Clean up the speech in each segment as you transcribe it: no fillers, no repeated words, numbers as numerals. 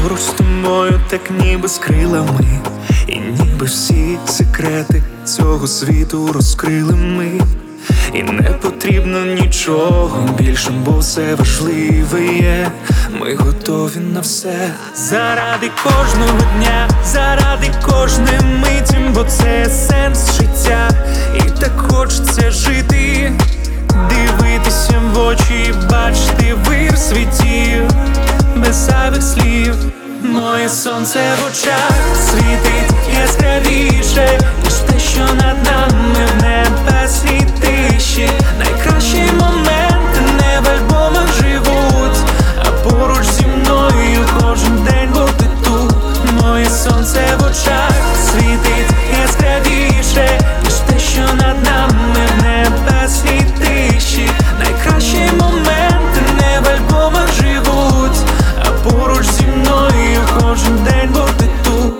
Поруч з тобою так ніби з крилами, і ніби всі секрети цього світу розкрили ми. І не потрібно нічого більше, бо все важливе є. Ми готові на все. Заради кожного дня, заради кожної миті, бо це сенс життя. І так хочеться жити, дивитися в очі, бачити вир світів, без зайвих слів. Моє сонце в очах світить яскравіше, ніж те, що над нами в небесній тиші. Найкращі моменти не в альбомах живуть, а поруч зі мною кожен день бути тут. Моє сонце в очах світить яскравіше, ніж те, що над нами в небесній тиші. Найкращі моменти не в альбомах живуть, а поруч зі мною кожен день бути тут.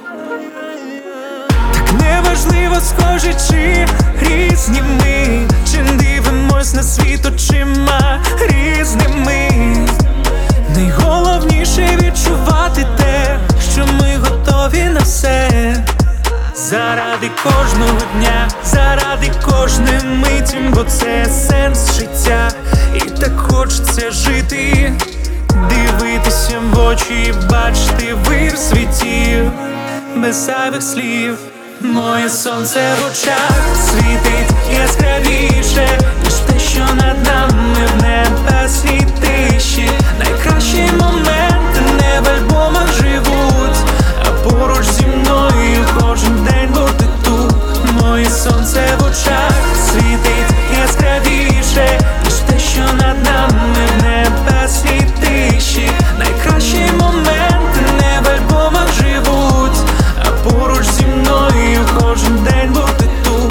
Так неважливо, схожі чи різні ми, чи дивимось на світ очима різними. Найголовніше відчувати те, що ми готові на все. Заради кожного дня, заради кожної миті, бо це сенс життя. І так хочеться жити, дивитися в очі, бачити вир світів, без зайвих слів. Моє сонце в очах світить яскравіше, ніж те, що над нами в небесній тиші. Найкращі моменти не в альбомах живуть, а поруч зі мною кожен день бути тут. Моє сонце в очах світить яскравіше, ніж те, що над нами в небесній тиші. Найкращі моменти не в альбомах живуть, а поруч зі мною кожен день бути тут.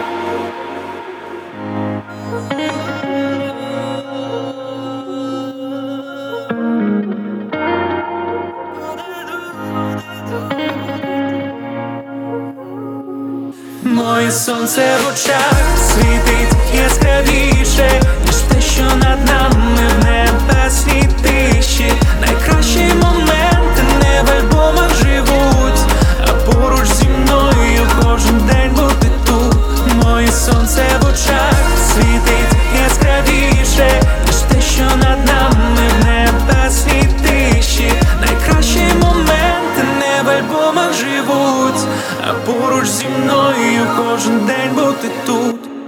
Моє сонце в очах світить яскравіше, ніж те, що над нами в небесній тиші. Найкращі моменти не в альбомах живуть, а поруч зі мною кожен день бути тут. Моє сонце в очах світить яскравіше, ніж те, що над нами в небесній тиші. Найкращі моменти не в альбомах живуть, а поруч зі мною кожен день бути тут.